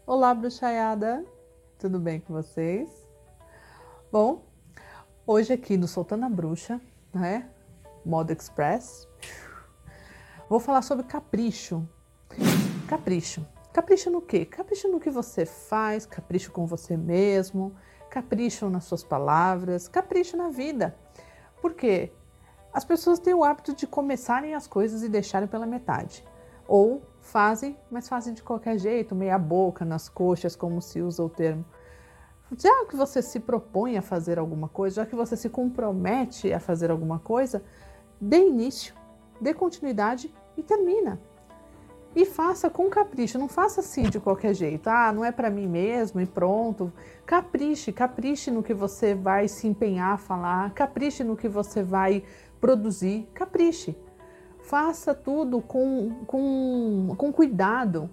Olá, bruxaiada! Tudo bem com vocês? Bom, hoje aqui no Soltando a Bruxa, né? Modo Express, vou falar sobre capricho. Capricho. Capricho no quê? Capricho no que você faz, capricho com você mesmo, capricho nas suas palavras, capricho na vida. Por quê? As pessoas têm o hábito de começarem as coisas e deixarem pela metade. Ou fazem, mas fazem de qualquer jeito, meia boca, nas coxas, como se usa o termo. Já que você se propõe a fazer alguma coisa, já que você se compromete a fazer alguma coisa, dê início, dê continuidade e termina. E faça com capricho, não faça assim de qualquer jeito. Ah, não é para mim mesmo e pronto. Capriche, capriche no que você vai se empenhar a falar, capriche no que você vai produzir, capriche. Faça tudo com cuidado.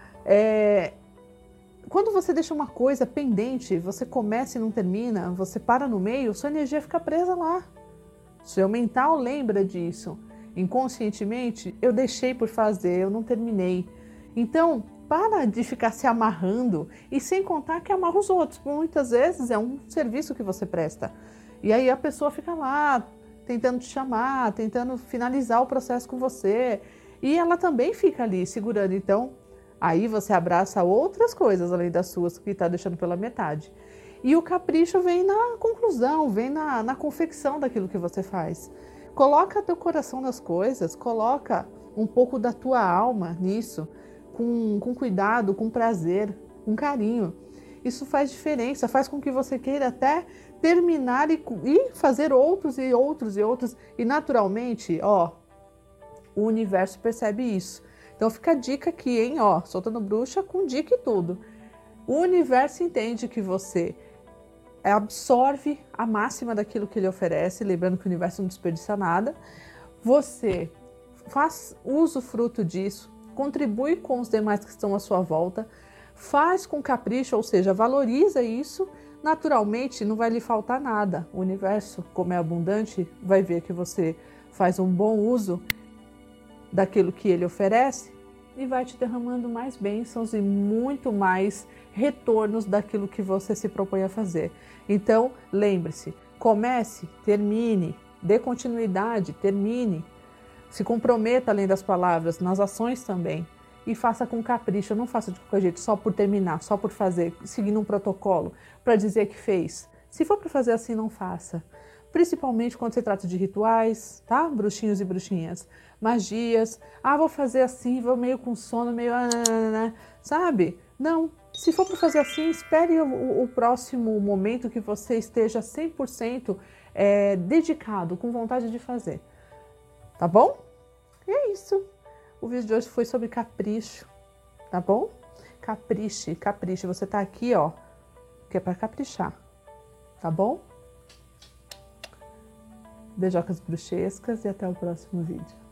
Quando você deixa uma coisa pendente, você começa e não termina, você para no meio, sua energia fica presa lá. Seu mental lembra disso. Inconscientemente, eu deixei por fazer, eu não terminei. Então, para de ficar se amarrando e sem contar que amarra os outros. Muitas vezes é um serviço que você presta. E aí a pessoa fica lá tentando te chamar, tentando finalizar o processo com você. E ela também fica ali segurando. Então, aí você abraça outras coisas além das suas que está deixando pela metade. E o capricho vem na conclusão, vem na confecção daquilo que você faz. Coloca teu coração nas coisas, coloca um pouco da tua alma nisso, com cuidado, com prazer, com carinho. Isso faz diferença, faz com que você queira até terminar e fazer outros e outros e outros. E naturalmente, o universo percebe isso. Então fica a dica aqui, hein? Soltando bruxa com dica e tudo. O universo entende que você absorve a máxima daquilo que ele oferece, lembrando que o universo não desperdiça nada. Você faz uso fruto disso, contribui com os demais que estão à sua volta, faz com capricho, ou seja, valoriza isso. Naturalmente, não vai lhe faltar nada. O universo, como é abundante, vai ver que você faz um bom uso daquilo que ele oferece e vai te derramando mais bênçãos e muito mais retornos daquilo que você se propõe a fazer. Então, lembre-se, comece, termine, dê continuidade, termine, se comprometa além das palavras, nas ações também e faça com capricho, não faça de qualquer jeito, só por terminar, só por fazer, seguindo um protocolo para dizer que fez. Se for para fazer assim, não faça. Principalmente quando se trata de rituais, tá? Bruxinhos e bruxinhas. Magias. Vou fazer assim, vou meio com sono, meio... sabe? Não. Se for para fazer assim, espere o próximo momento que você esteja 100% dedicado, com vontade de fazer. Tá bom? E é isso. O vídeo de hoje foi sobre capricho. Tá bom? Capriche, capriche. Você tá aqui, que é para caprichar. Tá bom? Beijocas bruxescas e até o próximo vídeo.